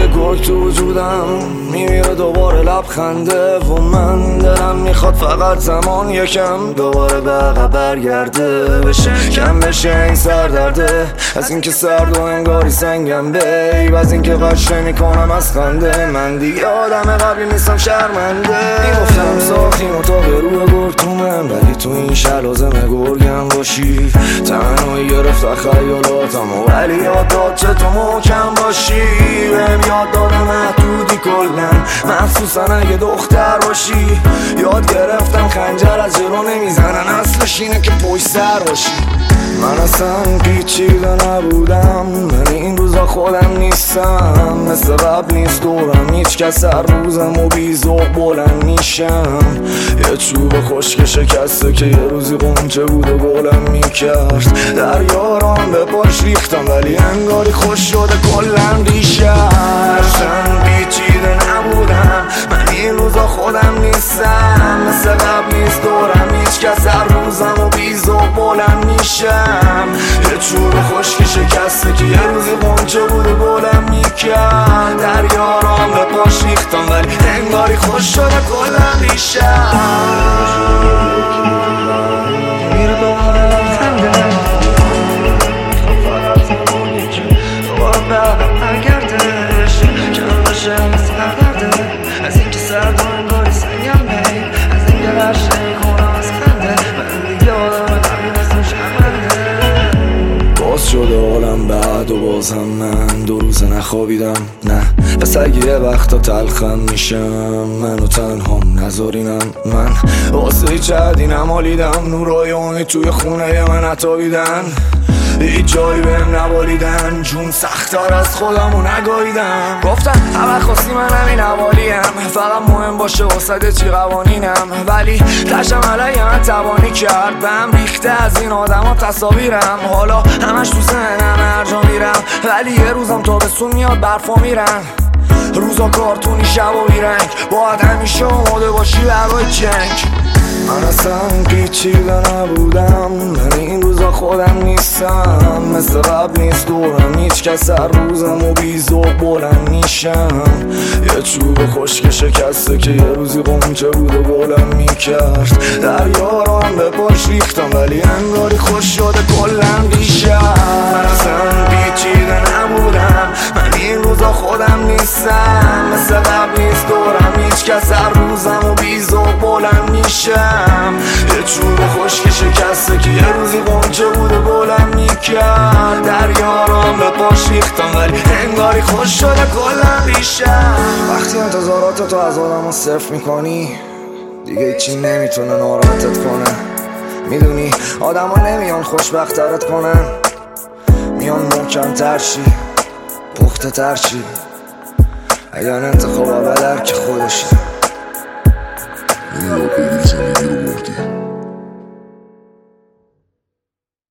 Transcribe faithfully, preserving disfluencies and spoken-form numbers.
گرگ تو وجودم میمیره دوباره لبخنده و من دلم میخواد فقط زمان یکم دوباره به عقب برگرده بشه کم بشه این سردرده از اینکه سرد و انگاری سنگم بیب از اینکه قش نمیکنم از خنده من دیگه آدم قبلی نیستم شرمنده میگفتم ساختیم اتاق روی گرگ تو من ولی تو این شهر لازمه گرگم باشی تنهایی گرفت خیالاتم ولی یاد داد چه تو محکم باشی بهم یاد داده محدودی کلن مخصوصا اگه دختر باشی یاد گرفتم خنجر از جلو نمیزنن اصلش اینه که پشت سر باشی من اصلا پیچیده نبودم من این روزا خودم نیستم مثل قبل نیست دورم هیچ کس هر روزم و بیزوق بلند میشم یه چوب خشک شکسته که یه روزی قنچه بود و گلم میکرد در یاران به پاش ریختم ولی انگاری خوش شده کلن ریشم اصلا پیچیده نبودم من این روزا خودم نیستم مثل قبل نیست دورم هیچ کس هر روزم و بیزوق بلند میشم یه چوب خشک شکسته که یه روزی قنچه بود و گلم میکرد در یاران به پاش ریختم ولی انگاری خوش شده کلن ریشم میره دوباره لبخنده فقط زمانی که دوباره به عقب برگردش کم بشه این سردرده از اینکه سرد و انگاری سنگم بی از اینکه قش نمیکنم از خنده من دیگه آدم قبلی نیستم شرمنده باز شده حالم بعد و بازم من دو روزه نخوابیدم نه پس اگه یه وقتا تلخم میشم منو تنهام نذارینم من واسه هیچ عدی نمالیدم نورای اونی توی خونه من نتابیدن هیچ جایی بهم نبالیدن جون سختار از خودمو نگاهیدم گفتن همه خواستی من همین حوالیم فقط مهم باشه واسه چی قوانینم ولی تشم علیه من توانی کرد بهم ریخته از این آدم ها تصاویرم حالا همش تو ذهنم هر جا میرم ولی یه روزم تابستون میاد برفا میرن روزا کارتونی شب و بیرنگ باید همیشه آماده باشی برای جنگ من اصلا پیچیده نبودم من این روزا خودم نیستم مثل قبل نیست دورم هیچ کس هر روزم و بیزوق بلند میشم یه چوب خشک شکسته که یه روزی قنچه بود و گلم میکرد در یاران به پاش ریختم ولی انگاری خوش شده کلن ریشم من اصلا پیچیده نبودم من این روزا خودم نیستم مثل قبل نیست دورم هیچ کس هر روزم و بیزوق بلند میشم یه چوب خشک شکسته که یه روزی قنچه بود و گلم میکرد در یاران به پاش ریختم ولی انگاری خوش شده کلن ریشم وقتی انتظارات تو از آدم ها صرف میکنی دیگه هیچی نمیتونه ناراحتت کنه میدونی آدم ها نمیان خوشبخترت کنن میان محکم تر شی پخته تر شی اگر انتخاب بدر که خودشه